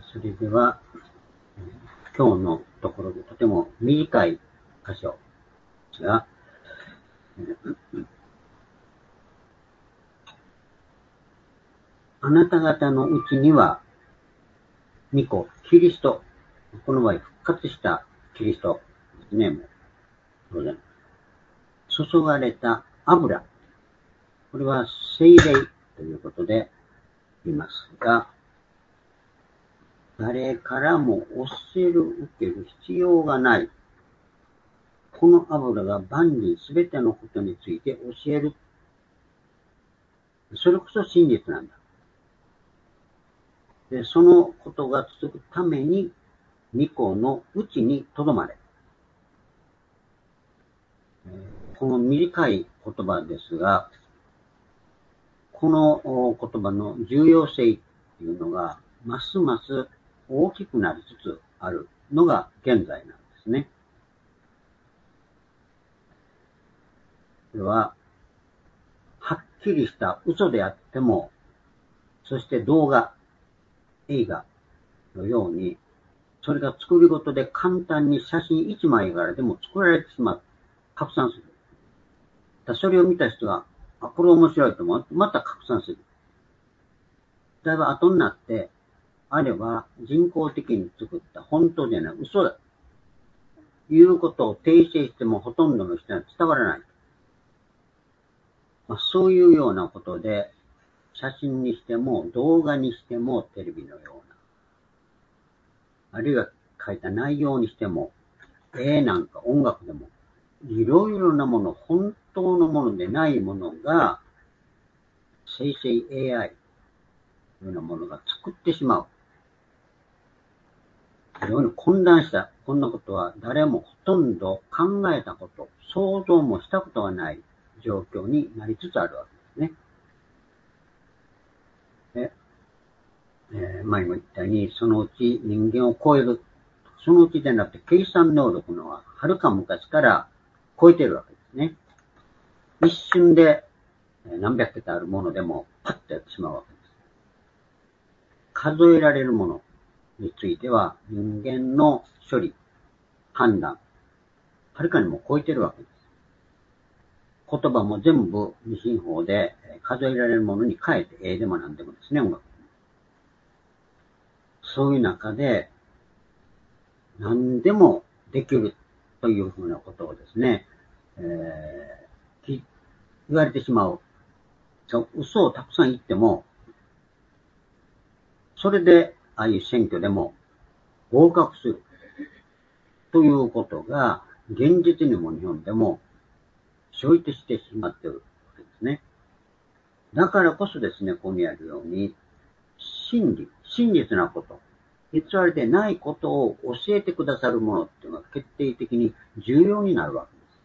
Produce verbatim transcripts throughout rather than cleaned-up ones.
それでは、今日のところでとても短い箇所ですが、あなた方のうちには、御子、キリスト、この場合復活したキリストですね、もう当然。注がれた油、これは聖霊ということで言いますが、誰からも教える、受ける必要がない。この油が万人すべてのことについて教える。それこそ真実なんだ。で、そのことが続くために、御子のうちにとどまれ。この短い言葉ですが、この言葉の重要性っていうのが、ますます大きくなりつつあるのが現在なんですね。では、はっきりした嘘であっても、そして動画、映画のように、それが作りごとで簡単に写真一枚からでも作られてしまう。拡散する。だそれを見た人が、あ、これ面白いと思う。また拡散する。だいぶ後になって、あれは人工的に作った本当じゃない嘘だ。いうことを訂正してもほとんどの人には伝わらない。まあ、そういうようなことで、写真にしても動画にしてもテレビのような、あるいは書いた内容にしても、絵なんか音楽でも、いろいろなもの、本当のものでないものが、生成 エーアイ のようなものが作ってしまう。非常に混乱した、こんなことは誰もほとんど考えたこと、想像もしたことがない状況になりつつあるわけですね。で、えー、前も言ったように、そのうち人間を超える。そのうちでなくて、計算能力のは、はるか昔から超えているわけですね。一瞬で何百桁あるものでも、パッとやってしまうわけです。数えられるものについては、人間の処理、判断、はるかにも超えているわけです。言葉も全部二進法で数えられるものに変えて、絵でも何でもですね、音楽。そういう中で、何でもできるというふうなことをですね、えー、言われてしまう。嘘をたくさん言っても、それで、ああいう選挙でも合格する。ということが、現実にも日本でも、生じてしてしまっているわけですね。だからこそですね、ここにあるように、真理、真実なこと、偽られてないことを教えてくださるものっていうのが決定的に重要になるわ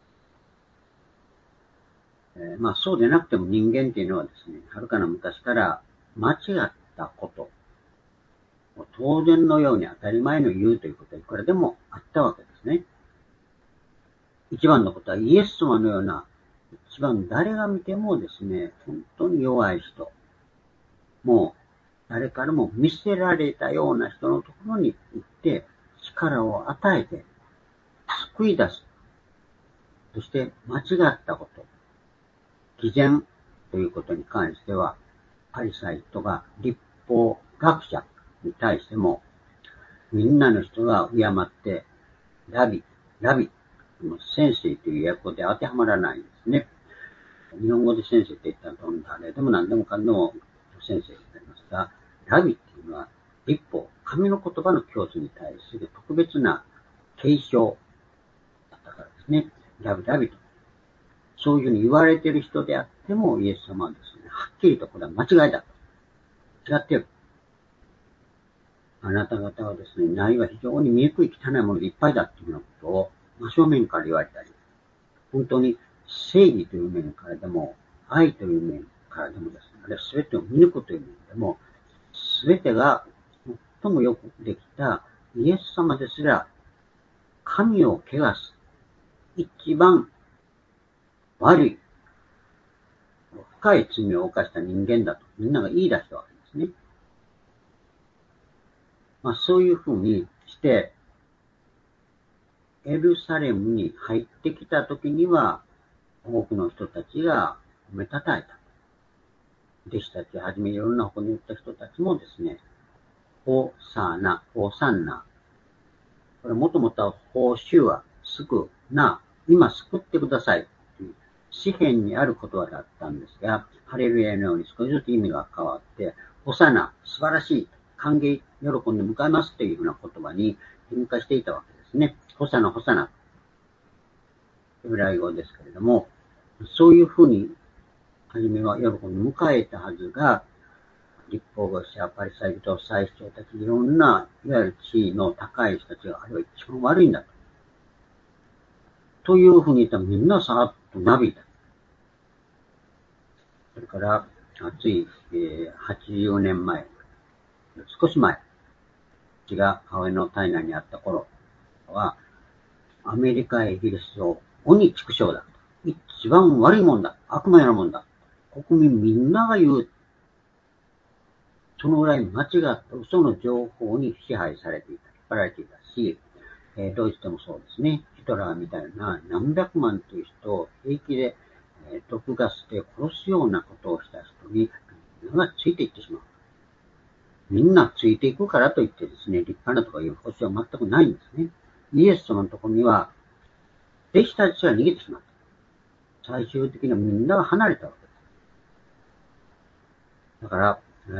けです。えー、まあそうでなくても人間っていうのはですね、はるかな昔から間違ったこと、当然のように当たり前の言うということはいくらでもあったわけですね。一番のことはイエス様のような、一番誰が見てもですね、本当に弱い人、もう誰からも見せられたような人のところに行って力を与えて救い出す。そして間違ったこと、偽善ということに関しては、パリサイ人が立法学者に対しても、みんなの人が敬って、ラビ、ラビ、先生という訳で当てはまらないんですね。日本語で先生って言ったらどんなあれでも何でもかんでも先生になりますが、ラビっていうのは立法、神の言葉の教師に対する特別な継承だったからですね。ラビラビと。そういうふうに言われている人であっても、イエス様はですね、はっきりとこれは間違いだと。違っている。あなた方はですね、内は非常に醜い汚いものでいっぱいだっていうようなことを真正面から言われたり、本当に正義という面からでも、愛という面からでもですね、あるいは全てを見抜くという面でも、全てが最もよくできたイエス様ですら、神を汚す、一番悪い、深い罪を犯した人間だと、みんなが言い出したわけですね。 まあそういうふうにして、エルサレムに入ってきた時には、多くの人たちが褒めたたえた。弟子たちはじめいろんな方に行った人たちもですね、ホサナ、ホサンナ。これもともとは報酬は救うな、今救ってくださいという詩篇にある言葉だったんですが、ハレルヤのように少しずつ意味が変わって、ホサナ、素晴らしい、歓迎、喜んで迎えますというような言葉に変化していたわけですね。ホサナ、ホサナ。ヘブライ語ですけれども、そういうふうに、はじめは喜んで迎えたはずが、立法学者、パリサイ人、祭司長たち、いろんな、いわゆる地位の高い人たちが、あれは一番悪いんだと。というふうに言ったらみんなさーっとなびいた。それから、つい、えー、はちじゅうねんまえ、少し前、私が母親の体内にあった頃は、アメリカやイギリスを鬼畜生だ。一番悪いもんだ。悪魔やなもんだ。国民みんなが言う。そのぐらい間違った嘘の情報に支配されていた。引っ張られていたし、えー、ドイツでもそうですね。ヒトラーみたいな何百万という人を平気で、えー、毒ガスで殺すようなことをした人にみんながついていってしまう。みんなついていくからといってですね、立派なとかいう保証は全くないんですね。イエス様のところには、弟子たちは逃げてしまった。最終的にはみんなが離れたわけです。だから、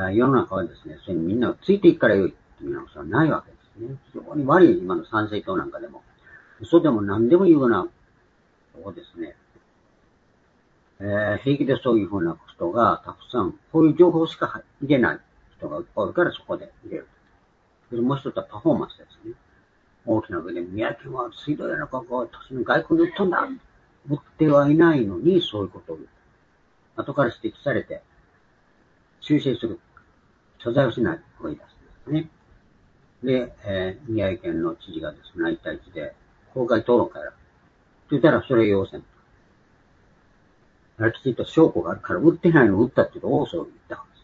世の中はですね、それにみんながついていくからよいというのはないわけですね。非常に悪い今の参政党なんかでも。嘘でも何でも言うような、そうですね、えー、平気でそういうふうな人がたくさん、こういう情報しか入れない人がいっぱいいるからそこで入れる。それもう一つはパフォーマンスですね。大きな上で、宮城は水道屋の格好を私の外国に売ったんだ売ってはいないのに、そういうことを言う。後から指摘されて、修正する。謝罪をしないと言い出すんですね。で、えー、宮城県の知事がですね、いち対いちで、公開討論会だ。と言ったら、それ要請。あれきちんと証拠があるから、売ってないのを売ったっていうと、大そう言ったんです。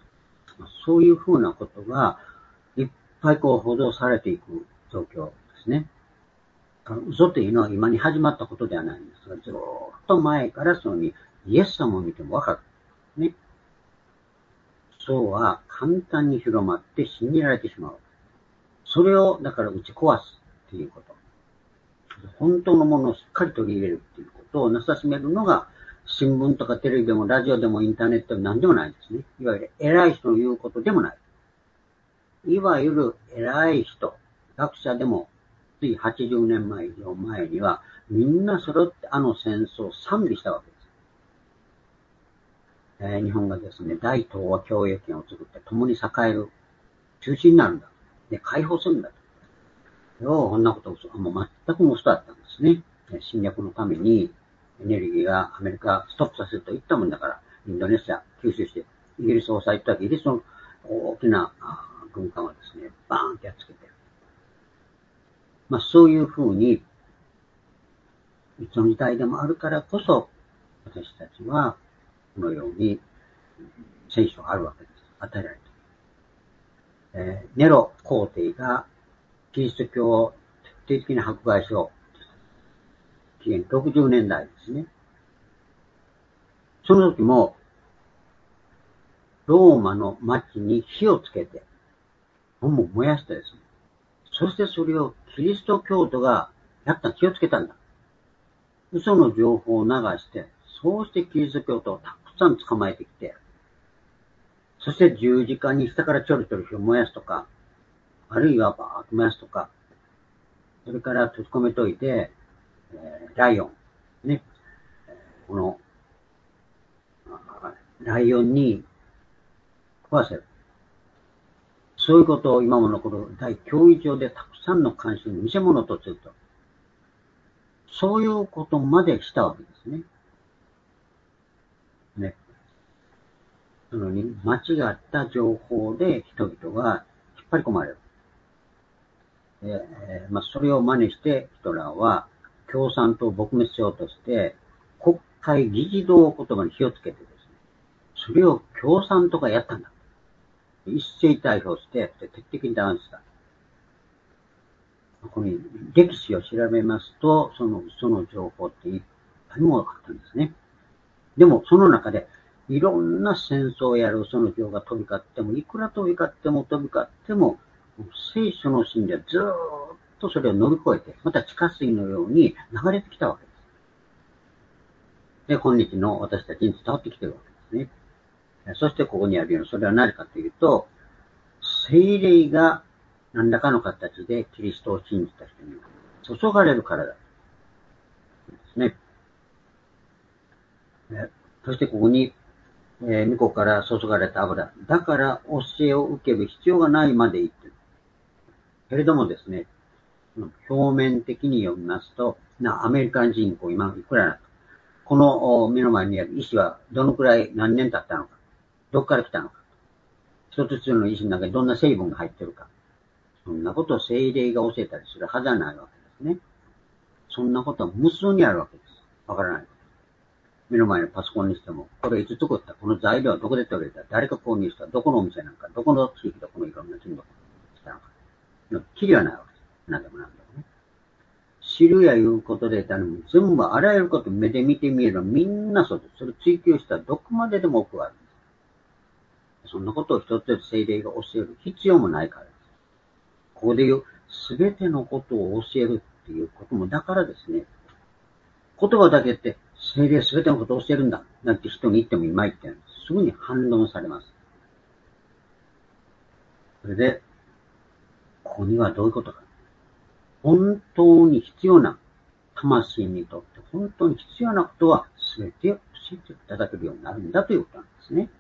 そういうふうなことが、いっぱいこう、報道されていく状況ですね。嘘というのは今に始まったことではないんですが、ずっと前からそのイエス様を見てもわかる。ね。そうは簡単に広まって信じられてしまう。それをだから打ち壊すっていうこと。本当のものをしっかり取り入れるっていうことをなさしめるのが、新聞とかテレビでもラジオでもインターネットでも何でもないんですね。いわゆる偉い人の言うことでもない。いわゆる偉い人、学者でも、ついはちじゅうねんまえ以上前には、みんな揃ってあの戦争を賛美したわけです。えー、日本がですね、大東亜共栄圏を作って共に栄える中心になるんだ。で、解放するんだと。よう、こんなことを、もう全く嘘だったんですね。侵略のためにエネルギーがアメリカストップさせると言ったもんだから、インドネシア吸収して、イギリスを抑えたわけ、イギリスの大きな軍艦はですね、バーンってやっつけて、まあそういうふうに、いつの時代でもあるからこそ、私たちは、このように、聖書があるわけです。与えられている。えー、ネロ皇帝が、キリスト教を徹底的に迫害しよう。紀元ろくじゅうねんだいですね。その時も、ローマの町に火をつけて、本を燃やしてですね。そしてそれをキリスト教徒がやった、気をつけたんだ。嘘の情報を流して、そうしてキリスト教徒をたくさん捕まえてきて、そして十字架に下からちょろちょろ火を燃やすとか、あるいはバーッと燃やすとか、それから閉じ込めといて、えー、ライオン、ね、この、ライオンに食わせる。そういうことを今も残る大教育上でたくさんの関心の見せ物とすると。そういうことまでしたわけですね。ね。なのに、間違った情報で人々が引っ張り込まれる。えーまあ、それを真似してヒトラーは共産党を撲滅しようとして、国会議事堂言葉に火をつけてですね、それを共産党がやったんだ。一斉逮捕して、徹底的に弾圧した。 ここに歴史を調べますと、その嘘の情報っていっぱいも分かったんですね。でも、その中で、いろんな戦争をやる嘘の情報が飛び交っても、いくら飛び交っても飛び交っても、聖書の信者はずーっとそれを乗り越えて、また地下水のように流れてきたわけです。で、今日の私たちに伝わってきているわけですね。そしてここにあるように、それは何かというと、聖霊が何らかの形でキリストを信じた人に注がれるからだ。ですね。そしてここに、えー、御子から注がれた油。だから教えを受ける必要がないまで言ってる。けれどもですね、表面的に読みますと、なアメリカ人口今いくらなのか。この目の前にある石はどのくらい何年経ったのか。どこから来たのか。一つ一つの石の中にどんな成分が入っているか。そんなことを聖霊が教えたりするはずはないわけですね。そんなことは無数にあるわけです。わからない。目の前のパソコンにしても、これいつ作った、この材料はどこで取れた、誰が購入した、どこのお店なんか、どこの地域でこのいろんな金属をしたのか。のきりはないわけです。何でもなんでもね。知るやいうことで頼む。全部あらゆること目で見てみればみんなそうです。それを追求したらどこまででも奥があるんです。そんなことを一つ一つ聖霊が教える必要もないからです。ここで言う、すべてのことを教えるっていうことも、だからですね、言葉だけって聖霊すべてのことを教えるんだなんて人に言ってもいまいってすぐに反論されます。それで、ここにはどういうことか。本当に必要な、魂にとって本当に必要なことは全て教えていただけるようになるんだということなんですね。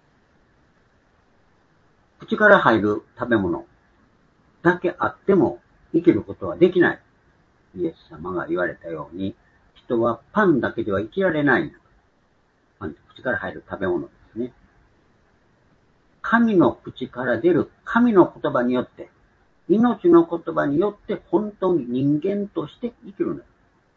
口から入る食べ物だけあっても生きることはできない。イエス様が言われたように、人はパンだけでは生きられないんだ。パンって口から入る食べ物ですね。神の口から出る神の言葉によって、命の言葉によって本当に人間として生きるんだ。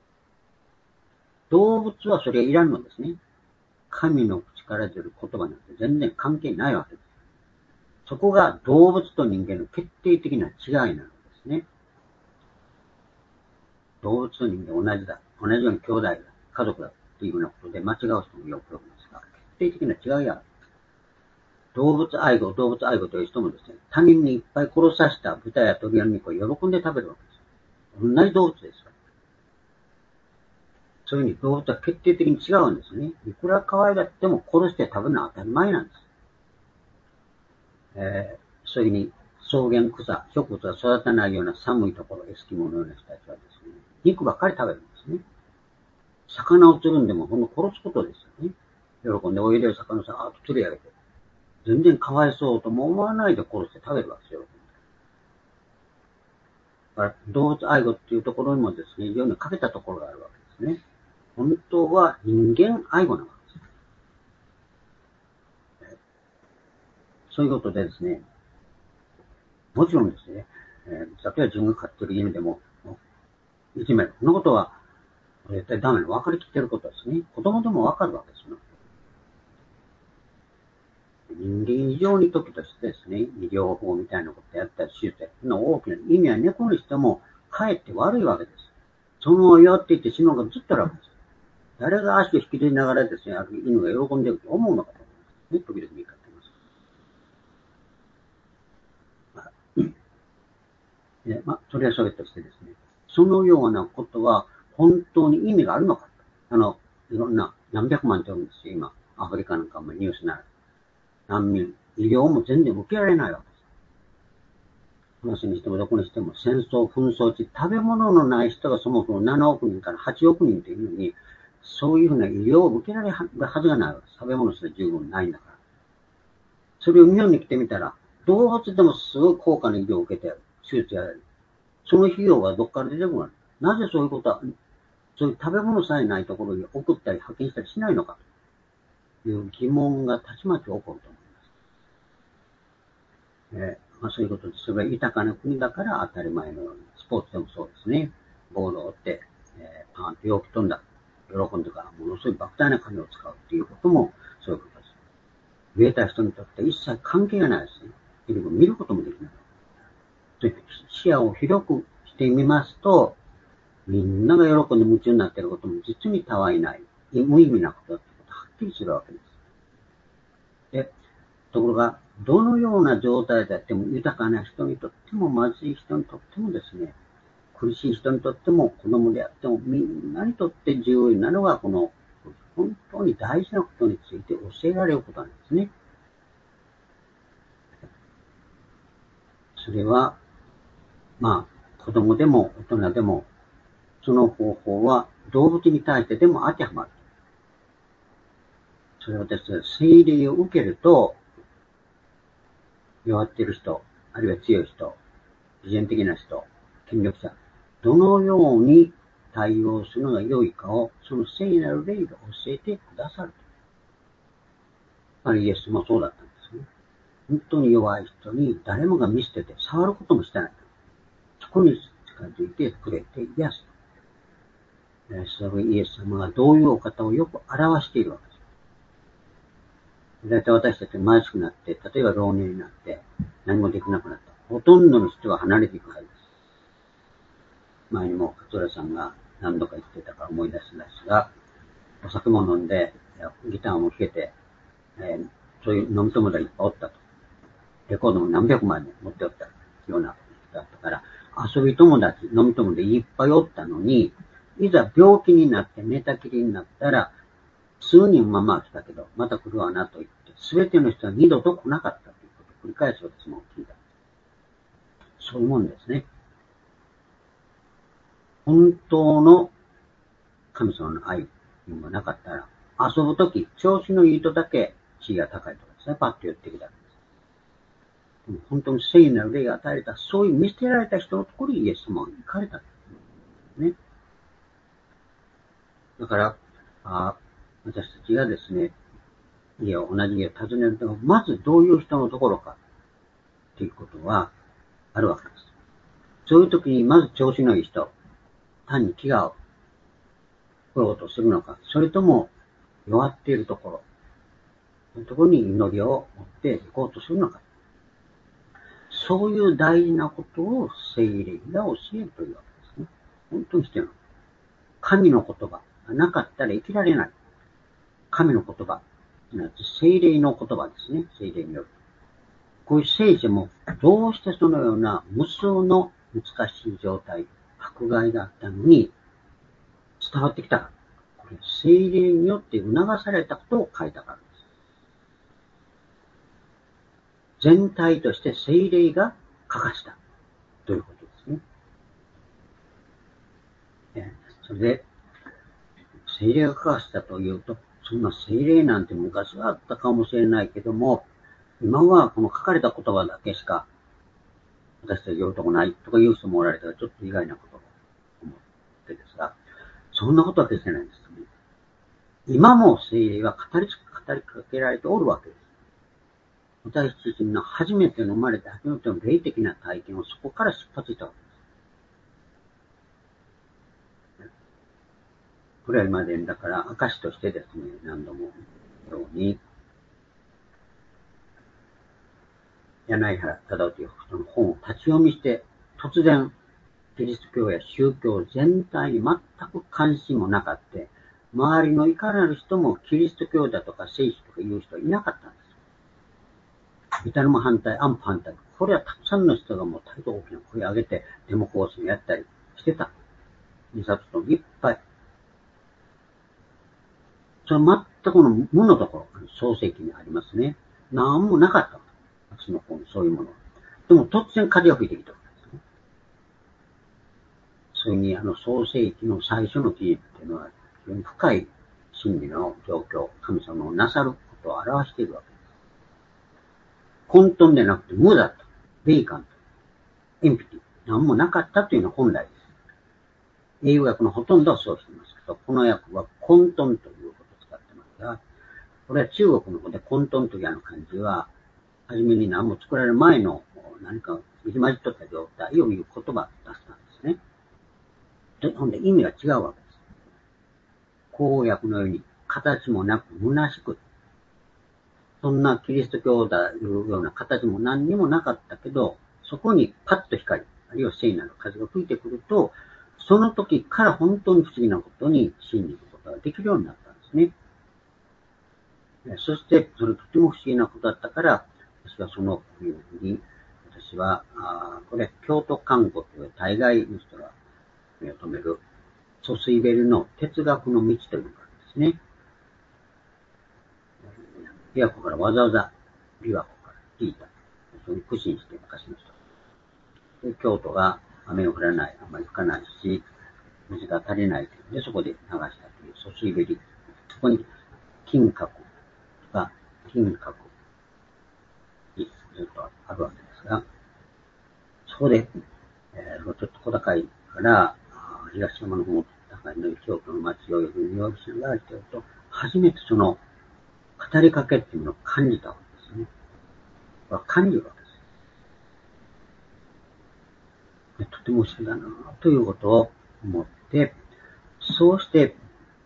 動物はそれいらんのですね。神の口から出る言葉なんて全然関係ないわけです。そこが動物と人間の決定的な違いなのですね。動物と人間同じだ。同じように兄弟だ。家族だ。っていうようなことで間違う人もよくいますが、決定的な違いがある。動物愛護、動物愛護という人もですね、他人にいっぱい殺させた豚や鳥の肉を喜んで食べるわけです。同じ動物です。そういうふうに動物は決定的に違うんですね。いくら可愛がっても殺して食べるのは当たり前なんです。えー、そういうふうに草原草、植物が育たないような寒いところ、エスキモのような人たちはですね、肉ばっかり食べるんですね。魚を釣るんでもほんの殺すことですよね。喜んで泳いでる魚をさーっと釣り上げて、全然かわいそうとも思わないで殺して食べるわけですよ。だから動物愛護っていうところにもですね、非常に欠けたところがあるわけですね。本当は人間愛護なわけです。そういうことでですね、もちろんですね、えー、例えば自分が飼ってる犬でも、いじめる。そのことは絶対ダメなの。分かりきってることですね。子供でも分かるわけですよ。人間以上に時としてですね、医療法みたいなことやったり、手術やったの大きな意味は猫にしても、かえって悪いわけです。そのまま弱っていって死ぬのがずっとあるわけです。誰が足を引きずりながらですね、ある犬が喜んでると思うのかと思いますね。時々見かけます。でまあ、それはそれとしてですね、そのようなことは本当に意味があるのか。あの、いろんな何百万というんですよ、今。アフリカなんかもニュースなら。難民、医療も全然受けられないわけです。フランスにしてもどこにしても戦争、紛争地、食べ物のない人がそもそもななおくにんからはちおくにんというのに、そういうふうな医療を受けられるはずがないわけです。食べ物すら十分ないんだから。それを日本に来てみたら、動物でもすごい高価な医療を受けてやる。手術やる。その費用はどこから出てくるのか。なぜそういうことは、そういう食べ物さえないところに送ったり派遣したりしないのかという疑問がたちまち起こると思います。えーまあ、そういうことで、それは豊かな国だから当たり前のように、スポーツでもそうですね。ボールを追って、えー、パーンと陽気飛んだ。喜んでからものすごい莫大な金を使うっていうこともそういうことです。植えた人にとって一切関係がないですね。見ることもできない。視野を広くしってみますと、みんなが喜んで夢中になっていることも実にたわいない、無意味なことだってことははっきりするわけです。で、ところが、どのような状態であっても、豊かな人にとっても貧しい人にとってもですね、苦しい人にとっても子供であっても、みんなにとって重要なのが、この本当に大事なことについて教えられることなんですね。それは、まあ、子供でも大人でも、その方法は動物に対してでも当てはまる。それはですね、洗礼を受けると、弱っている人、あるいは強い人、自然的な人、権力者、どのように対応するのが良いかを、その聖なる霊が教えてくださる。あれイエスもそうだったんですね。本当に弱い人に誰もが見捨てて触ることもしてない。そこに近づいてくれて癒す。そのイエス様がどういうお方をよく表しているわけです。だいたい私たちが貧しくなって、例えば老年になって何もできなくなった。ほとんどの人は離れていくはずです。前にも勝浦さんが何度か言ってたから思い出すんですが、お酒も飲んで、ギターも弾けて、えー、そういう飲み友達がいっぱいおったと。レコードも何百枚も持っておったような人だったから、遊び友達、飲み友達いっぱいおったのに、いざ病気になって寝たきりになったら、数人まあまあ来たけど、また来るわなと言って、すべての人は二度と来なかったということを繰り返す私も聞いた。そういうもんですね。本当の神様の愛がなかったら、遊ぶとき、調子のいい人だけ地位が高いとかですね、パッと寄ってきたんです。本当に聖なる霊が与えられた、そういう見捨てられた人のところにイエス様が行かれたんですね。だから、あ私たちがですね、家を、同じ家を訪ねると、まずどういう人のところか、ということはあるわけです。そういう時に、まず調子のいい人、単に気が合う、来ようとするのか、それとも弱っているところ、そういうところに祈りを持って行こうとするのか。そういう大事なことを聖霊が教えるというわけですね。本当に必要なの。神の言葉がなかったら生きられない。神の言葉、聖霊の言葉ですね。聖霊による。こういう聖書もどうしてそのような無数の難しい状態、迫害があったのに伝わってきたか。これ聖霊によって促されたことを書いたからです。全体として聖霊が書かした。ということですね。それで、聖霊が書かしたというと、そんな聖霊なんて昔はあったかもしれないけども、今はこの書かれた言葉だけしか私たち読むとこないとか言う人もおられたらちょっと意外なことを思ってですが、そんなことは決してないんですね。今も聖霊は語り語りかけられておるわけです。私自身の初めての生まれて初めての霊的な体験をそこから出発したわけです。これは今までだから証としてですね、何度もように柳原忠夫という人の本を立ち読みして、突然、キリスト教や宗教全体に全く関心もなかった。周りのいかなる人もキリスト教だとか聖書とか言う人はいなかったんです。ビタルも反対、安保反対。これはたくさんの人がもう大変大きな声を上げてデモ行進をやったりしてた。二冊といっぱい。それは全くこの無のところ、創世記にありますね。何もなかった。私の方にそういうもの。でも突然風が吹いてきたわけですね。それにあの創世記の最初の記事っていうのは非常に深い真理の状況、神様のなさることを表しているわけです。混沌でなくて無だった。ベイカント。エンピティ。何もなかったというのは本来です。英語訳のほとんどはそうしていますけど、この訳は混沌ということを使ってますが、これは中国の方で混沌というあの漢字は、はじめに何も作られる前の何か入り混じっとった状態を言う言葉を出したんですね。で、ほんで意味が違うわけです。公約のように形もなく虚しく、そんなキリスト教だいうような形も何にもなかったけど、そこにパッと光、 あるいは聖なる風が吹いてくると、その時から本当に不思議なことに信じることができるようになったんですね。そして、それとても不思議なことだったから、私はその冬に、私は、あこれ、京都観光という大概の人が目を留める、ソスイベルの哲学の道というのがあるんですね。琵琶湖からわざわざ琵琶湖から聞いた。それに苦心して昔の人。で、京都が雨を降らない、あんまり吹かないし、水が足りないというので、そこで流したというソスイベリ。そこに金閣が、金閣にずっとあるわけですが、そこで、えー、ちょっと小高いから、東山の方、高いの京都の街をよく見下ろしながら来てると、初めてその語りかけっていうのを感じたわけですね。感じるわけです。とても不思議だなということを思って、そうして、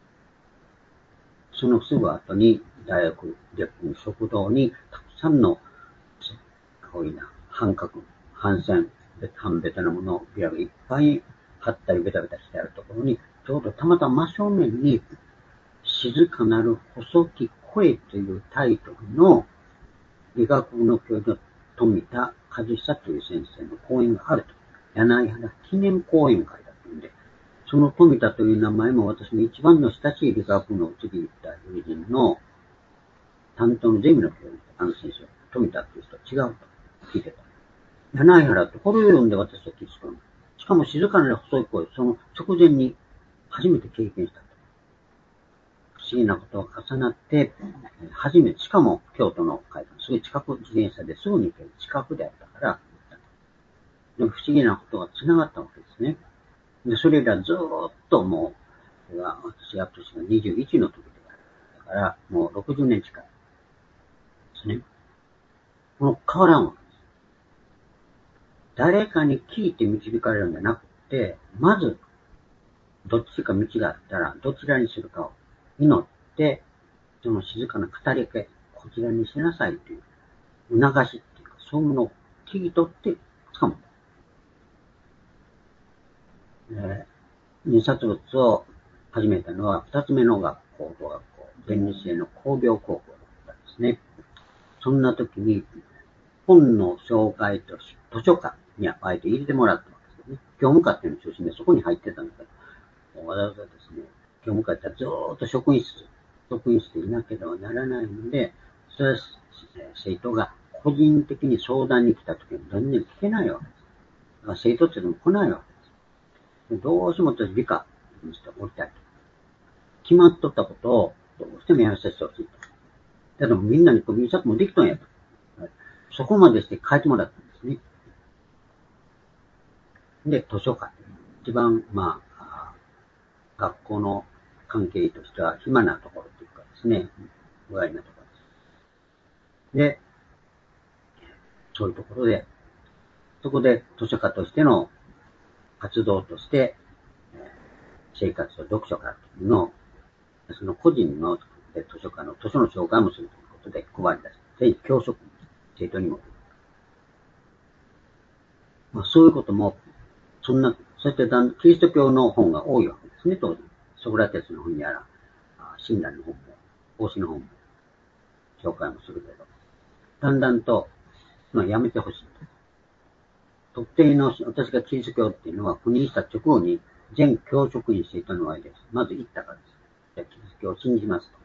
そのすぐ後に大学で食堂にたくさんのこういうな半角、半線、半ベタなものをビラがいっぱい貼ったりベタベタしてあるところに、ちょうどたまたま真正面に静かなる細き声というタイトルの理学部の教授の富田和久という先生の講演があると。柳原記念講演会だったんで、その富田という名前も私の一番の親しい理学部の次に行った友人の担当のゼミの教授、あの先生、富田という人は違うと聞いてた。柳原ってこれを読んで私は気づくの。しかも静かな細い声、その直前に初めて経験したと。不思議なことが重なって、初めて、しかも京都の会館、すぐ近く、自転車ですぐに行ける近くであったから、で不思議なことが繋がったわけですね。で、それらずーっともう、私が年がにじゅういちの時でだから、もうろくじゅうねん近いですね。もう変わらんわけです。誰かに聞いて導かれるんじゃなくて、まず、どっちか道があったら、どちらにするかを祈って、その静かな語りかけ、こちらにしなさいという、促しっていうか、そういうものを聞き取って掴む。えー、印刷物を始めたのは、二つ目の学校と学校、弁理士への工業高校だったんですね。そんな時に、本の紹介とし、図書館にあえて入れてもらったわけですね。教務課っていうの中心でそこに入ってたんだけど、わざわざですね、教務課ってずーっと職員室、職員室でいなければならないので、それは生徒が個人的に相談に来た時に全然聞けないわけです。だから生徒っていうのも来ないわけです。どうしても私理科にしておりたいと。決まっとったことをどうしてもやらせてほしいと。でもみんなに首にサッもできたんやと。そこまでして書いてもらったんですね。で、図書館。一番、まあ、学校の関係としては暇なところというかですね、具合なところです。で、そういうところで、そこで図書館としての活動として、生活と読書会というのを、その個人の図書館の図書の紹介もするということで配り出して、全教職員、生徒にも。まあ、そういうことも、そんな、そうやってキリスト教の本が多いわけですね、当時。ソクラテスの本やら、親鸞の本も、孔子の本も、紹介もするけど、だんだんと、まあ、やめてほしいと。特定の、私がキリスト教っていうのは、赴任した直後に、全教職員生徒の間です。まず言ったからです。じゃあ、キリスト教を信じます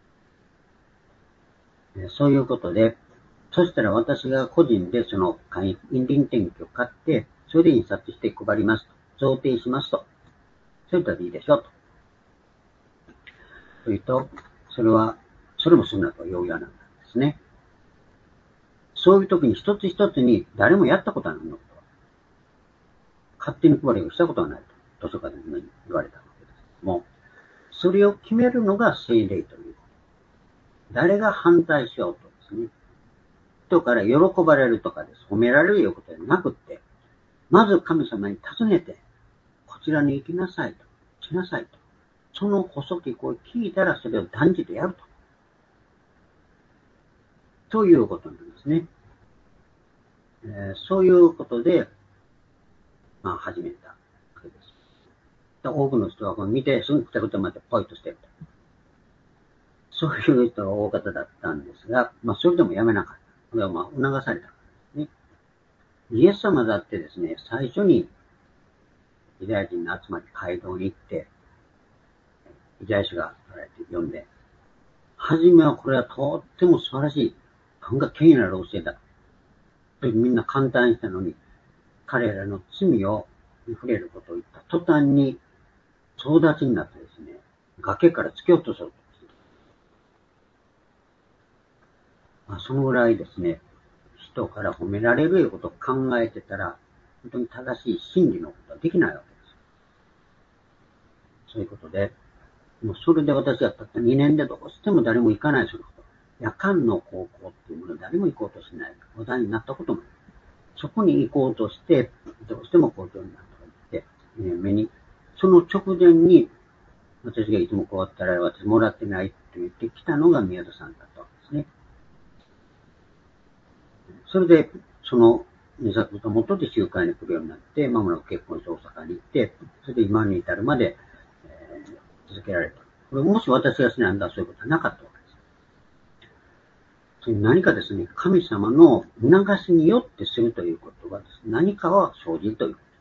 と。そういうことで、そしたら私が個人でその印輪転記を買って、それで印刷して配りますと。贈呈しますと。それとでいいでしょと。というと、それは、それもするなと容易なんですね。そういう時に一つ一つに誰もやったことはないのと。勝手に配りをしたことはないと。図書館で言われたわけですけども、それを決めるのが聖霊という。誰が反対しようとですね。人から喜ばれるとかです。褒められるようなことじゃなくって、まず神様に尋ねて、こちらに行きなさいと。来なさいと。その細き声を聞いたらそれを断じてやると。ということなんですね。えー、そういうことで、 まあ、始めたわけです。で多くの人はこれ見て、すぐくたくたまってポイッとしてると。そういう人が大方だったんですが、まあ、それでもやめなかった。これはまあ、促されたからですね。イエス様だってですね、最初にユダヤ人の集まり街道に行って、ユダヤ人が呼んで、はじめはこれはとっても素晴らしい、なんか権威なる教えだ。とみんな簡単にしたのに、彼らの罪を触れることを言った途端に、総立ちになってですね、崖から突き落とそうとしてまあ、そのぐらいですね、人から褒められることを考えてたら、本当に正しい真理のことはできないわけです。そういうことで、もうそれで私はたったにねんでどうしても誰も行かないそのこと。夜間の高校っていうもの誰も行こうとしない。話題になったこともない。そこに行こうとして、どうしても校長になるとか言って、にねんめに、その直前に、私がいつもこうやったら私もらってないって言ってきたのが宮田さんだったわけですね。それで、その、美咲と元で集会に来るようになって、まもなく結婚して大阪に行って、それで今に至るまで、えー、続けられた。これもし私がしないんだ、そういうことはなかったわけです。それ何かですね、神様の促しによってするということはです、ね、何かは生じるということです。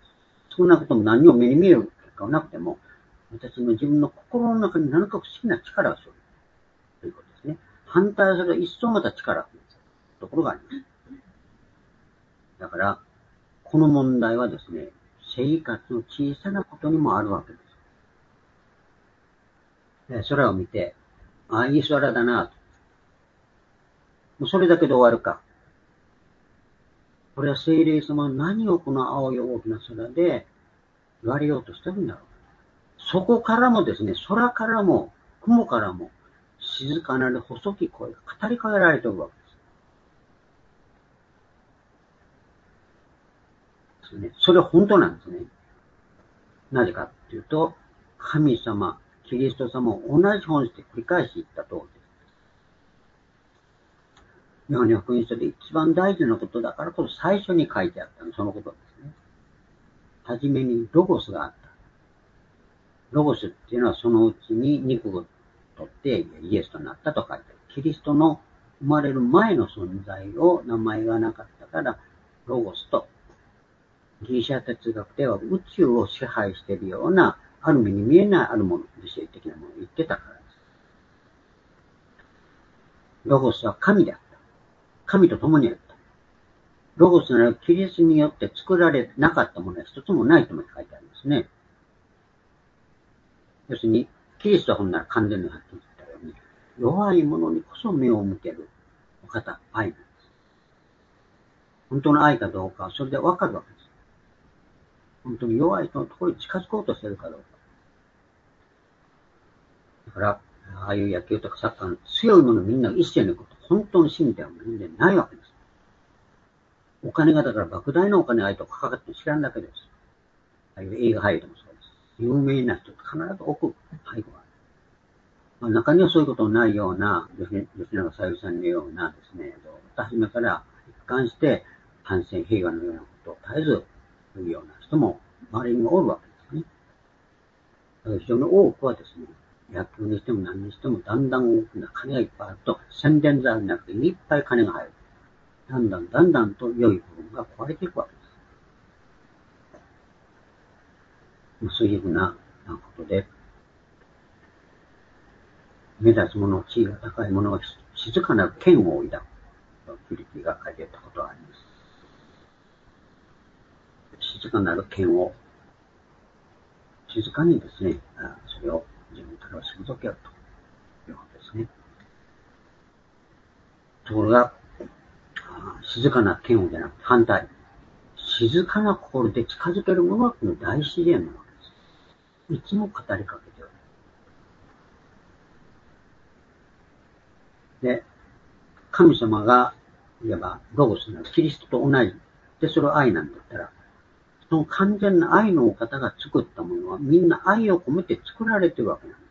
少なくとも何を目に見える結果はなくても、私の自分の心の中に何か不思議な力が生じるということですね。反対すると一層また力が生じるところがあります。だから、この問題はですね、生活の小さなことにもあるわけです。それを見て、ああ、いい空だなと。もうそれだけで終わるか。これは聖霊様は何をこの青い大きな空で言われようとしてるんだろう。そこからもですね、空からも雲からも静かなる細き声が語りかけられているわけですね。それは本当なんですね。なぜかっていうと、神様、キリスト様を同じ本質で繰り返し言った通りです。ヨハネ福音書で一番大事なことだからこそ最初に書いてあったの、そのことですね。はじめにロゴスがあった。ロゴスっていうのはそのうちに肉を取ってイエスとなったと書いてある。キリストの生まれる前の存在を名前がなかったから、ロゴスと、ギリシャ哲学では宇宙を支配しているような、ある目に見えないあるもの、理性的なものを言ってたからです。ロゴスは神であった。神と共にあった。ロゴスならキリストによって作られなかったものは一つもないとも書いてありますね。要するに、キリストはほんなら完全にはっきり言ったように、弱いものにこそ目を向けるお方、愛なんです。本当の愛かどうかはそれでわかるわけです。本当に弱い人のところに近づこうとしているかどうか。だから、ああいう野球とかサッカーの強いものみんな一斉のこと、本当に信じては全然ないわけです。お金がだから莫大なお金あいとかかかって知らんだけです。ああいう映画俳優でもそうです。有名な人って必ず奥、背後がある。まあ、中にはそういうことのないような、吉永小百合さんのようなですね、初めから一貫して反戦平和のようなことを絶えず言うような人も周りにおるわけですね。だから非常に多くはですね、野球にしても何にしてもだんだん大きな金がいっぱいあると宣伝材になくていっぱい金が入る。だんだんだんだんと良い部分が壊れていくわけです。そういうふうなことで、目立つもの、地位が高いものが静かなる剣を抱くとフィリピンが書いてあったことがあります。静かなる剣を静かにですね、それを自分から退けるということですね。ところが、静かな剣をじゃなくて反対。静かな心で近づけるものはこの大自然なわけです。いつも語りかけておる。で、神様が、いわばロゴスなるキリストと同じ。で、それは愛なんだったら、その完全な愛のお方が作ったものはみんな愛を込めて作られているわけなんです。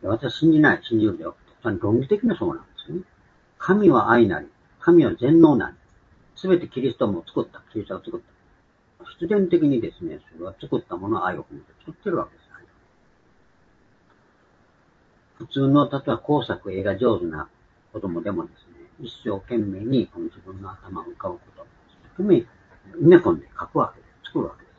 私は信じない、信じるよ。論理的なそうなんですね。神は愛なり、神は全能なり、すべてキリストも作った、キリストが作った。 必然的にですね、それは作ったものを愛を込めて作ってるわけです。普通の、例えば工作、絵が上手な子供でもですね、一生懸命にこの自分の頭を浮かぶことを含め、埋め込んで描くわけです。作るわけです。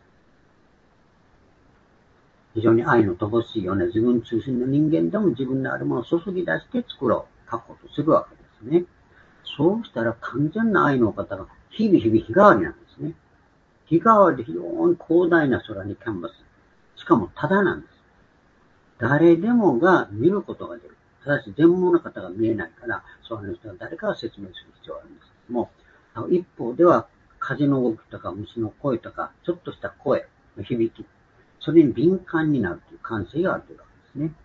非常に愛の乏しいような自分中心の人間でも自分のあるものを注ぎ出して作ろう、描こうとするわけですね。そうしたら完全な愛のお方が日々日々日替わりなんですね。日替わりで非常に広大な空にキャンバス。しかもただなんです。誰でもが見ることができる。ただし全盲の方が見えないから、そういう人は誰かが説明する必要があるんですけども、一方では風の動きとか虫の声とか、ちょっとした声の響き、それに敏感になるという感性があるというわけですね。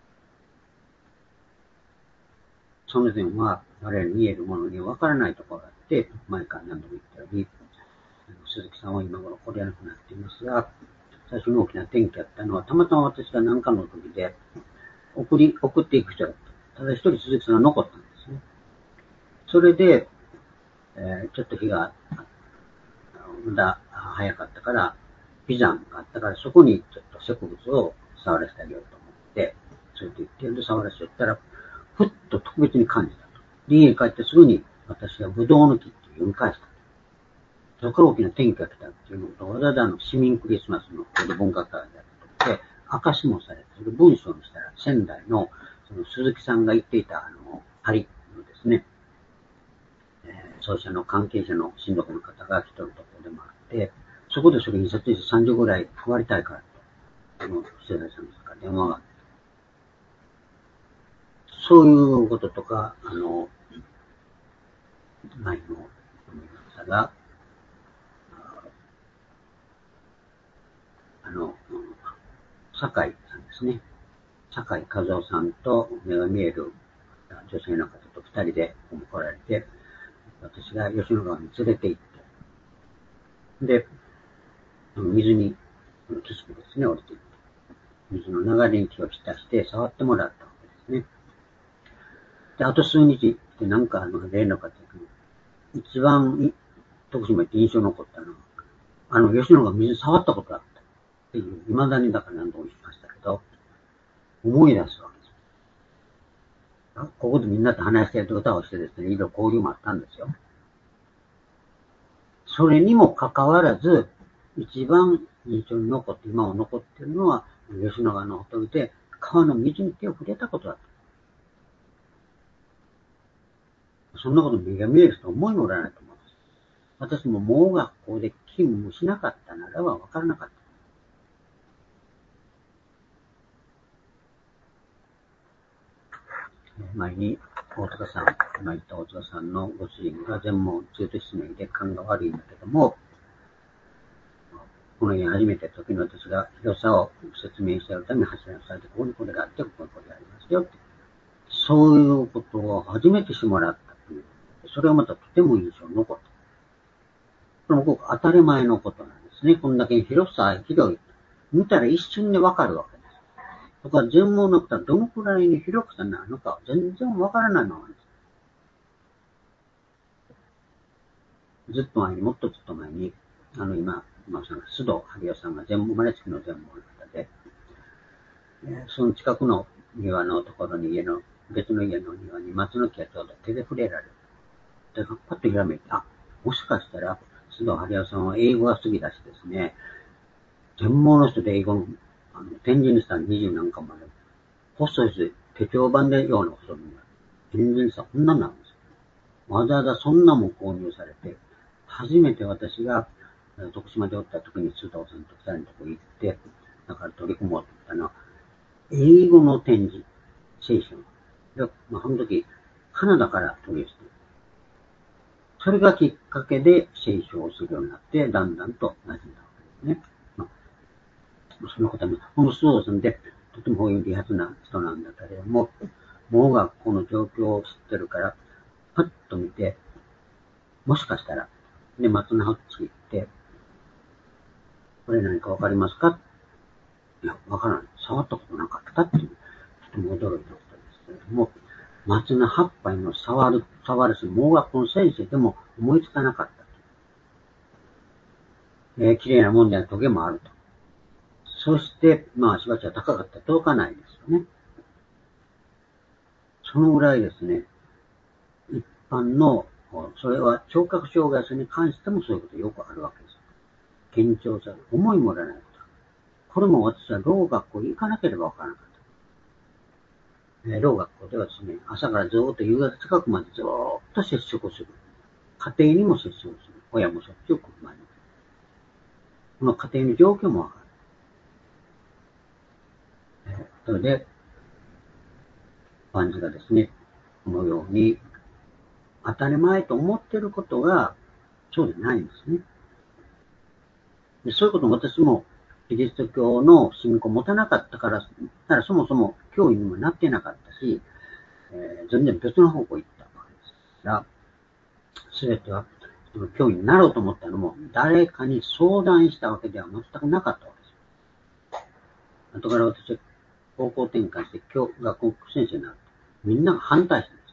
その点は我々に見えるものには分からないところがあって、前から何度も言ったように、鈴木さんは今頃来れなくなっていますが、最初に大きな転機だったのは、たまたま私が何かの時で送り、送っていく人だった。ただ一人鈴木さんが残ったんですね。それで、えー、ちょっと日が、まだ早かったから、ビザンがあったから、そこにちょっと植物を触らせてあげようと思って、そうやって言って、触らせてったら、ふっと特別に感じたと。で、家に帰ってすぐに私がブドウの木って読み返した。そこから大きな転機が来たっていうのと、わざわざの市民クリスマスの文化会であったとで、証もされて、それ文章にしたら仙台のその鈴木さんが言っていたあの、パリのですね、えー、奏者の関係者の親族の方が来てるところでもあって、そこでそれ印刷してさんじゅうぐらい配りたいからと、あの、世代さんですから電話があって、そういうこととか、あの、前の方が、あの、酒井さんですね。酒井和夫さんと目が見える女性の方と二人で来られて、私が吉野川に連れて行って、で、水に、キスクですね、降りていって、水の流れに気を浸して触ってもらったわけですね。で、あと数日でなんかあの連絡があった時に、一番徳島って印象に残ったのは、あの、吉野が水触ったことあったっていう、未だにだから何度も言いましたけど、思い出すわけです。ここでみんなと話してる歌をしてですね、いろいろ交流もあったんですよ。それにもかかわらず、一番印象に残って、今も残っているのは、吉野川のほとりで、川の水に手を触れたことだった。そんなこと目が見える人は思いもおらないと思います。私も盲学校で勤務しなかったならば分からなかった。前に大塚さん、今言った大塚さんのご主人が全盲中途失明で勘が悪いんだけども、この家初めて時の私が広さを説明してやるために柱をされて、ここにこれがあって、ここにこれがありますよって。そういうことを初めてしてもらったという。それはまたとても印象に残った。これもごく当たり前のことなんですね。こんだけ広さ、広い。見たら一瞬でわかるわけです。とか全盲の方はどのくらいに広くなるのか全然わからないままです。ずっと前に、もっとずっと前に、あの今、まあ、その須藤春代さんが全盲、生まれつきの全盲の方で、その近くの庭のところに家の、別の家の庭に松の木がちょうど手で触れられる。で、パッとひらめいて、あ、もしかしたら、須藤春代さんは英語が好きだしですね、全盲の人で英語の、あの、天神にしたら二十何巻まで、細いし、手帳版でような細いのが、天神さ、こんなになるんですよ。わざわざそんなも購入されて、初めて私が、徳島でおった時に須藤さんと二人のとこ行って、だから取り組もうと言ったのは、英語の展示、聖書の。で、まあ、その時、カナダから取り寄せて、それがきっかけで聖書をするようになって、だんだんと馴染んだわけですね。まあ、その方も、この須藤さんで、とてもこういう利発な人なんだけれども、盲学校の状況を知ってるから、パッと見て、もしかしたら、で、松の葉っついて、これ何かわかりますか？いや、わからない。触ったことなかったっていう、とても驚いたことですけれども、松の葉っぱの触る、触るし、盲学校の先生でも思いつかなかった。 えー、綺麗なもんではトゲもあると。そして、まあ、しばしば高かったら届かないですよね。そのぐらいですね、一般の、それは聴覚障害者に関してもそういうことよくあるわけです。健常者、思いもよらないこと。これも私はろう学校に行かなければわからなかった。えー、ろう学校ではですね、朝からずーっと夕方近くまでずーっと接触をする。家庭にも接触をする。親もしょっちゅう車に。この家庭の状況もわかる。えー、それで、万事がですね、このように当たり前と思っていることがそうじゃないんですね。でそういうことも私もキリスト教の信仰を持たなかったから、だからそもそも教員にもなってなかったし、えー、全然別の方向に行ったわけですが、すべては教員になろうと思ったのも誰かに相談したわけでは全くなかったわけです。後から私は高校転換して教学校先生になるとみんなが反対したんです。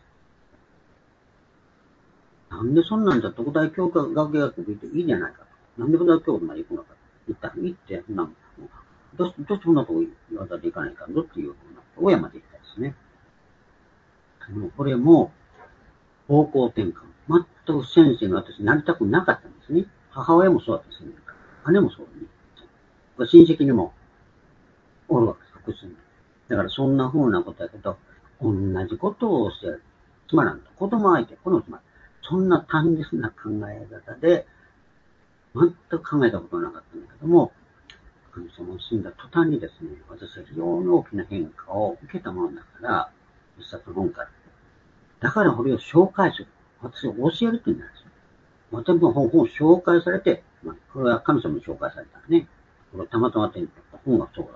なんでそんなんじゃ特大教科学学部行っていいじゃないかと。なんで特大教科まで行くのかと。言ったら、行って、そんなどうして、どうしてそんなとこわざと行かないかんぞっていうふうな、親まで行ったんですね。もうこれも、方向転換。全く先生の私になりたくなかったんですね。母親もそうだったですね。姉もそうだね。親戚にもおるわけです、複数に。だからそんな風なことやけど、同じことをしてやる。つまらんと。子供相手、このつまり。そんな単純な考え方で、全く考えたことなかったんだけども、神様を死んだ途端にですね、私は非常に大きな変化を受けたものだから、一冊の本から。だからこれを紹介する。私を教えるって言うんですよ。私の本を紹介されて、まあ、これは神様に紹介されたね。これたまたま手に取った本がそうだ。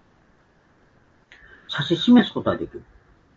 指し示すことができる。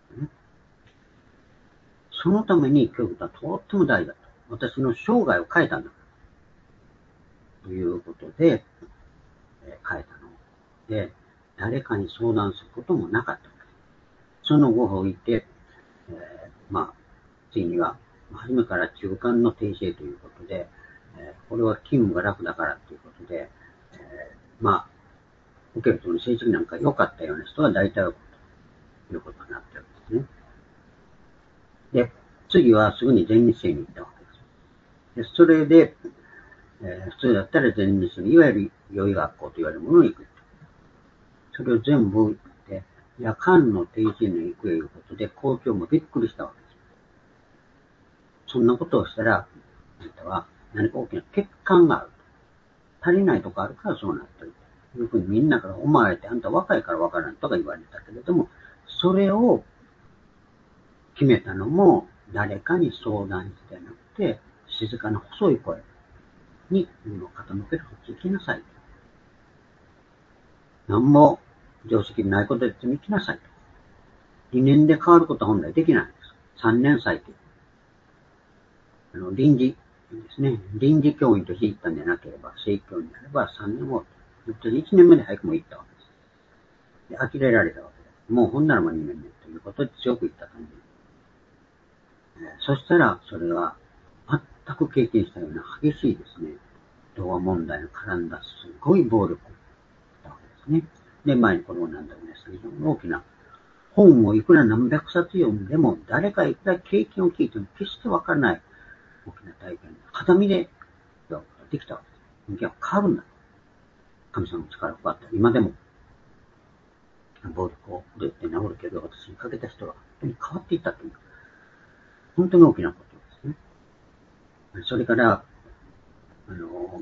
そのために教育はとっても大事だと。私の生涯を変えたんだ。ということで、えー、変えたの。で、誰かに相談することもなかった。その後を置いて、えー、まあ、次には、初めから中間の訂正ということで、えー、これは勤務が楽だからということで、えー、まあ、受ける人の成績なんか良かったような人が大体受けるということになってるんですね。で、次はすぐに全日制に行ったわけです。で、それで、えー、普通だったら全日制に、いわゆる良い学校と言われるものに行く。それを全部行って、夜間の定時に行くということで、校長もびっくりしたわけです。そんなことをしたら、あなたは何か大きな欠陥がある。足りないとこあるからそうなってる。というふうにみんなから思われて、あんた若いからわからんとか言われたけれども、それを決めたのも誰かに相談してなくて、静かな細い声に耳を傾けてこっち行きなさい。何も常識ないことで行きなさい。にねんで変わることは本来できないんです。さんねん最低。あの、臨時ですね。臨時教員として行ったんでなければ、正教員であればさんねんも、いちねんめで早くも行ったわけです。で、呆れられたわけです。もうほんならもうにねんめということで強く言った感じ。そしたら、それは全く経験したような激しいですね、童話問題の絡んだすごい暴力だったわけですね。で、前にこれを何度もですけど、大きな本をいくら何百冊読んでも、誰かいくら経験を聞いても決してわからない大きな体験。片身でできたわけです。人間は変わるんだ。神様の力が加わった。今でも、暴力をどうやって治るけど、私にかけた人は本当に変わっていったという。本当に大きなことですね。それから、あの、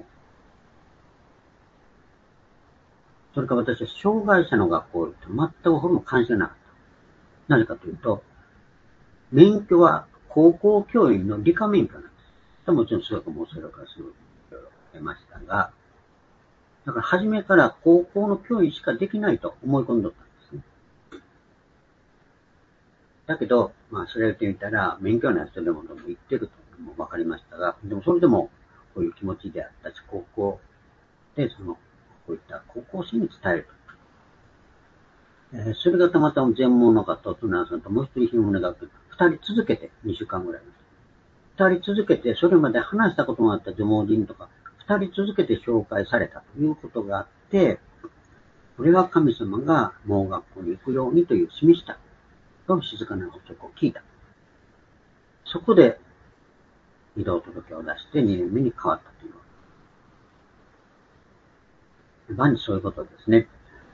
それから私は障害者の学校と全くほぼ関係なかった。なぜかというと、免許は高校教員の理科免許なんです。もちろん数学もそれからすぐ得ましたが、だから初めから高校の教員しかできないと思い込んでおったんですね。だけど、まあ調べてみたら、免許ない人でもどんどん言ってるとも分かりましたが、でもそれでもこういう気持ちであったし、高校でその、こういった高校生に伝えると。えー、それがたまたま全盲の方、トナーさんともう一人ひもねが二人続けてにしゅうかんぐらい。二人続けて、それまで話したことがあった除毛人とか、 二人続けて紹介されたということがあって、これは神様が盲学校に行くようにという示したと静かな法則を聞いた。そこで移動届を出してにねんめに変わったという。場にそういうことですね。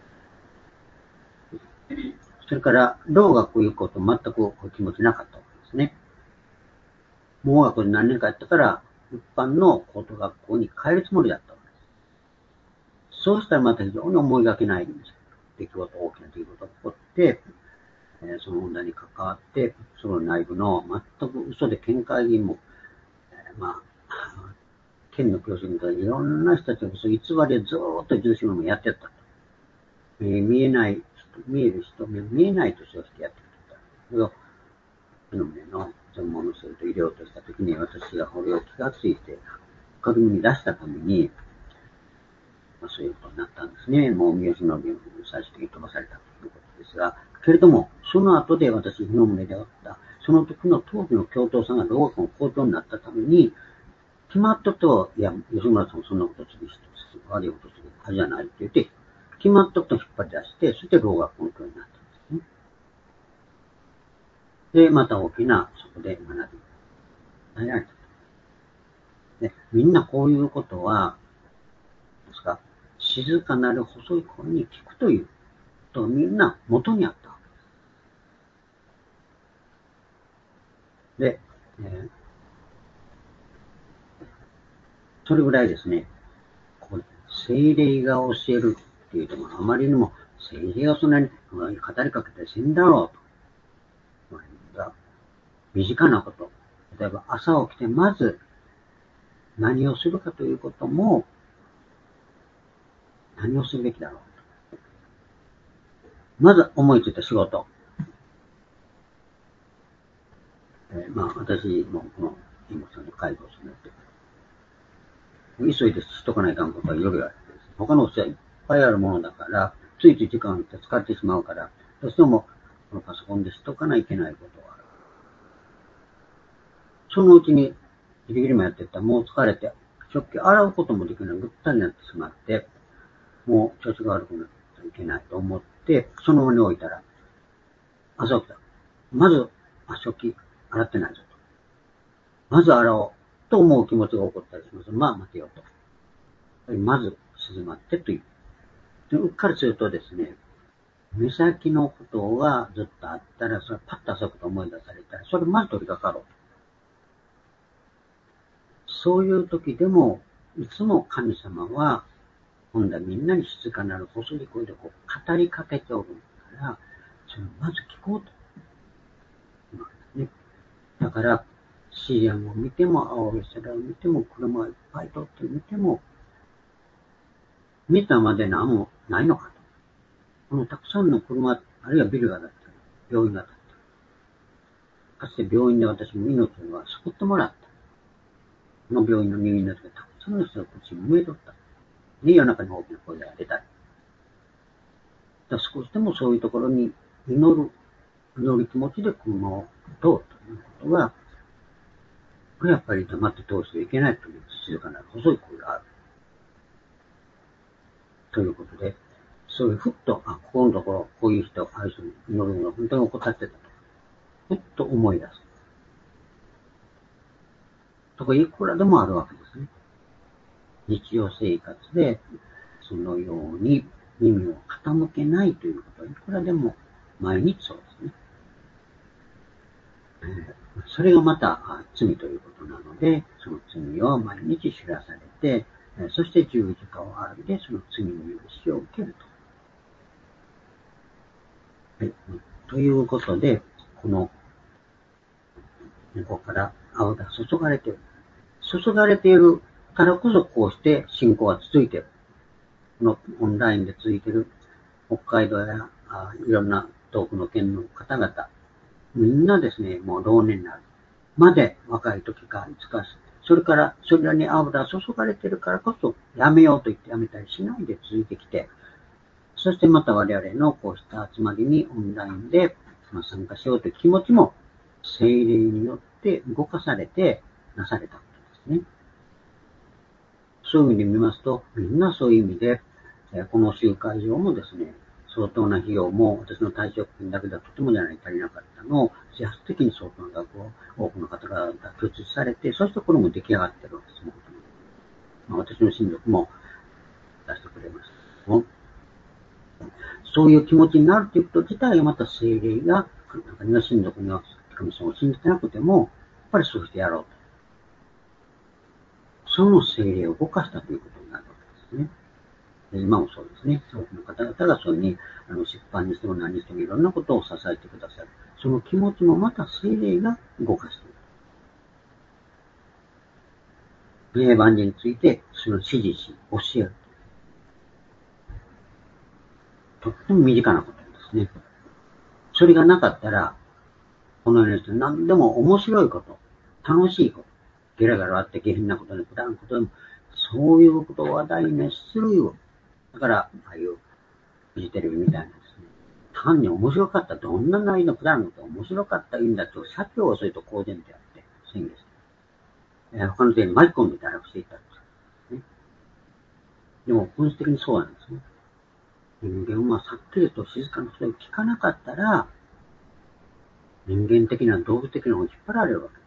それから、老学校行くこと全く気持ちなかったわけですね。盲学で何年かやったから、一般の高等学校に帰るつもりだったわけです。そうしたらまた非常に思いがけない出来事、大きな出来事が起こって、その問題に関わって、その内部の全く嘘で県会議員も、まあ、県の教師みたいにいろんな人たちが嘘偽りでずーっと重心をやってったと。えー、見えない人、見える人、見えないと称してやってきた。それを、目の目の専門の生徒医療としたときに私がこれを気がついて、明るみに出したために、まあ、そういうことになったんですね。もう三好の病院に最終的に飛ばされたということですが、けれども、その後で私、日の胸で会った、その時の当時の教頭さんが老学の校長になったために、決まったと、いや、吉村さんもそんなことする人です。悪いことするはずじゃないって言って、決まったと引っ張り出して、そして老学校の教になったんですね。で、また大きな、そこで学び、与えられた。で、みんなこういうことは、ですか、静かなる細い声に聞くというと、みんな元にあったわけです。で、えー、それぐらいですね、こう聖霊が教えるっていうと、あまりにも聖霊がそんなに語りかけてせんだろうと。身近なこと。例えば朝起きてまず何をするかということも、何をするべきだろうと。まず思いついた仕事。えー、まあ私もこの妹さんの介護をするって、急いでしとかないかんことはいろいろあるんです。他の人はいっぱいあるものだから、ついつい時間を使ってしまうから、どうしてもこのパソコンでしとかないといけないことがある。そのうちにギリギリもやってったらもう疲れて、食器洗うこともできないぐったりになってしまって、もう調子が悪くなってはいけないと思って、その場に置いたら、朝起きた。まず、あ、食器洗ってないぞと。まず洗おうと思う気持ちが起こったりします。まあ待てよと。まず静まってという。でうっかりするとですね、目先のことがずっとあったら、それパッと朝こと思い出されたら、それまず取り掛かろう。そういう時でも、いつも神様は、今度はみんなに静かなる細い声でこう語りかけておるから、それをまず聞こうと。ね、だから、シーエムを見ても、青い空を見ても、車をいっぱい通ってみても、見たまで何もないのかと。このたくさんの車、あるいはビルが建ってる、病院が建ってる。かつて病院で私も命を救ってもらった。この病院の入院の時はたくさんの人が口に燃えとった。ね、夜中に大きな声が出たり。だ少しでもそういうところに祈る、祈る気持ちで車を通るということは、これやっぱり黙って通してはいけないという静かな細い声がある。ということで、そういうふっと、あ、ここのところ、こういう人、ああいう人に祈るのが本当に怠ってたと。ふっと思い出す。とか、いくらでもあるわけですね。日常生活で、そのように耳を傾けないということは、いくらでも毎日そうですね。それがまた罪ということなので、その罪を毎日知らされて、そして十字架を浴びて、その罪の許しを受けると。はい、ということで、このここから青が注がれている。注がれているからこそこうして信仰が続いている。このオンラインで続いている北海道やあいろんな遠くの県の方々、みんなですね、もう老年になるまで若い時からいつか、それからそれらに油が注がれているからこそやめようと言ってやめたりしないで続いてきて、そしてまた我々のこうした集まりにオンラインで参加しようという気持ちも聖霊によって動かされてなされたことですね。 そういう意味で見ますと、みんなそういう意味で、この集会場もですね、相当な費用も私の退職金だけではとてもじゃない足りなかったのを、自発的に相当な額を多くの方が拠出されて、そしてこれも出来上がっているわけです。まあ、私の親族も出してくれました。そういう気持ちになるということ自体がまた精霊が、中には親族には神様を信じてなくても、やっぱりそうしてやろうと。その精霊を動かしたということになるわけですね。今もそうですね。多くの方々がそうに、あの、出版にしても何にしてもいろんなことを支えてくださる。その気持ちもまた精霊が動かしている。平安について、その指示し、教える。とっても身近なことですね。それがなかったら、このようにして何でも面白いこと、楽しいこと、ゲラゲラあって下品なことにくだらんことでも、そういうことを話題に熱するよ。だから、ああいうフジテレビみたいなですね、単に面白かった、どんな内容のくだらんことが面白かったらいいんだと、社長はそれと公然であって、宣言して、えー、他の点に巻き込んで堕落していったんです、ね。でも、本質的にそうなんですね。人間はさっきりと静かなそれを聞かなかったら、人間的な動物的な方に引っ張られるわけです。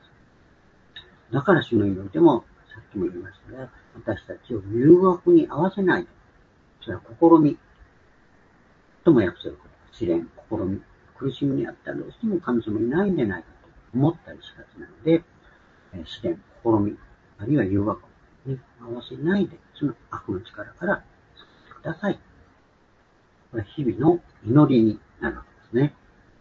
だから主の祈りでも、さっきも言いましたが、私たちを誘惑に合わせない。それは試みとも訳すること。試練、試み、苦しみにあったらどうしても神様いないんじゃないかと思ったりしがちなので、試練、試み、あるいは誘惑に合わせないで、その悪の力から救ってください。これは日々の祈りになるわけですね。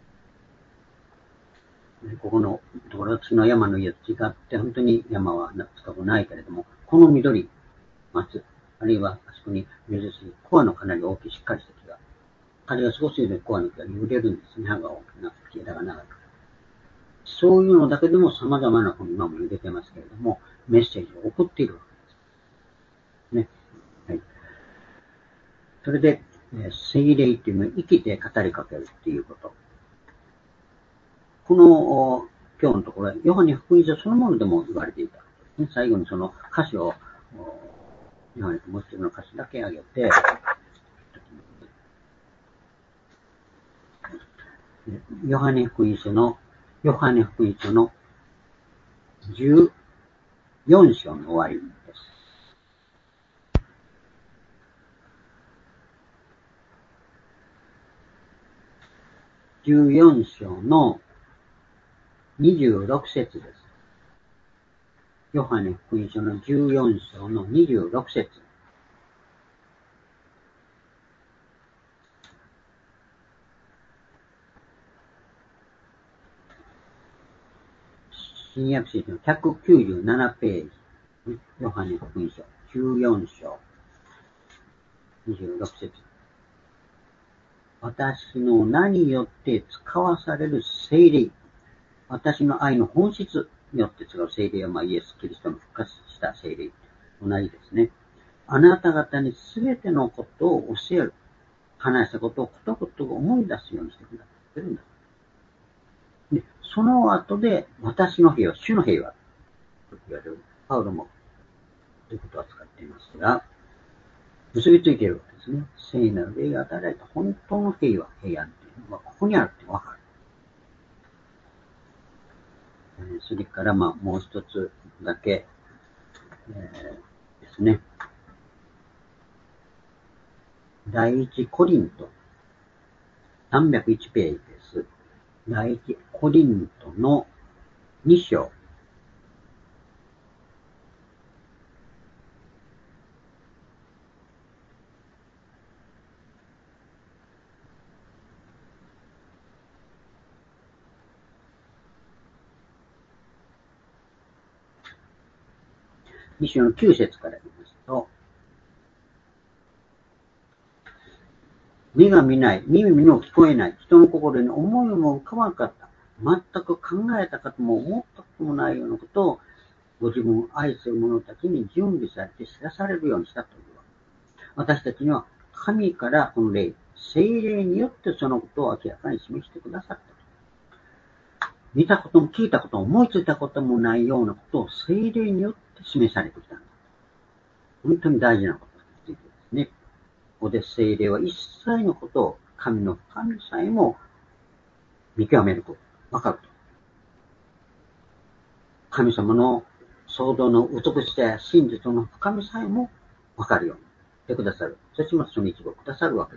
ここのところ、私の山の家と違って、本当に山は深くないけれども、この緑、松、あるいはあそこに珍しいコアのかなり大きいしっかりした木が、風が少しでコアの木が揺れるんですね。葉が大きな枝が長く。そういうのだけでも様々な本、今も揺れてますけれども、メッセージを送っているわけです。ね。はい。それで、聖霊っていうのは生きて語りかけるっていうこと。この今日のところは、ヨハネ福音書そのものでも言われていた。最後にその歌詞を、ヨハネともう一つの歌詞だけ挙げて、ヨハネ福音書の、ヨハネ福音書のじゅうよん章の終わりです。じゅうよん章のにじゅうろく節です。ヨハネ福音書のじゅうよん章のにじゅうろく節。新約聖書のひゃくきゅうじゅうななページ。ヨハネ福音書じゅうよん章にじゅうろく節。私の名によって使わされる聖霊。私の愛の本質によって使う聖霊は、まあ、イエス・キリストの復活した聖霊。同じですね。あなた方にすべてのことを教える。話したことをことごとく思い出すようにしてくださってるんだ。で、その後で、私の平和、主の平和。と言われる。パウロも、ということは使っていますが、結びついているわけですね。聖なる霊が与えられた本当の平和、平安というのは、ここにあるってわかる。それから、まあ、もう一つだけ、えー、ですね。第一コリント、さんびゃくいちページです。第一コリントのに章。に章のきゅう節から見ますと、目が見ない、耳の聞こえない、人の心に思いも浮かばなかった。全く考えたかとも思ったこともないようなことを、ご自分を愛する者たちに準備されて知らされるようにしたという。私たちには神からこの霊、聖霊によってそのことを明らかに示してくださった。見たことも聞いたことも思いついたこともないようなことを聖霊によって示されてきたんだ。 本当に大事なことについてですね。ここで聖霊は一切のことを神の深みさえも見極めること、わかると。神様の創造の美しさや真実の深みさえもわかるようにしてくださる。そしてまたその一部をくださるわけです。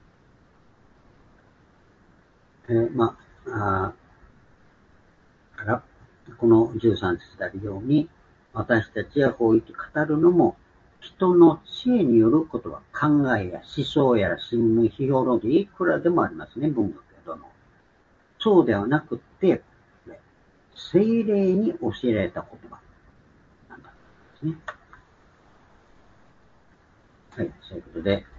えー、まあ、あからこのじゅうさん節であるように、私たちはこう言って語るのも、人の知恵によることは考えや思想やら新聞、批評論でいくらでもありますね、文学やどの。そうではなくって、聖霊に教えられた言葉なんだですね。はい、そういうことで、